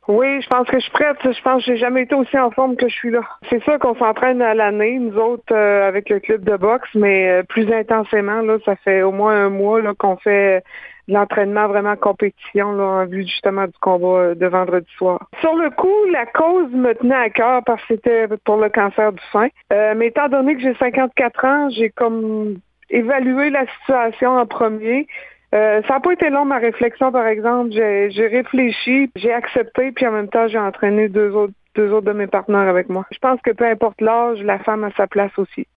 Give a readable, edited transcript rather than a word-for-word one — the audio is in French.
Oui, je pense que je suis prête. Je pense que j'ai jamais été aussi en forme que je suis là. C'est sûr qu'on s'entraîne à l'année, nous autres, avec le club de boxe, mais plus intensément, là, ça fait au moins un mois là, qu'on fait de l'entraînement vraiment en compétition là, en vue justement du combat de vendredi soir. Sur le coup, la cause me tenait à cœur parce que c'était pour le cancer du sein. Mais étant donné que j'ai 54 ans, j'ai comme évalué la situation en premier. Ça n'a pas été long, ma réflexion, par exemple. J'ai réfléchi, j'ai accepté, puis en même temps, j'ai entraîné deux autres de mes partenaires avec moi. Je pense que peu importe l'âge, la femme a sa place aussi.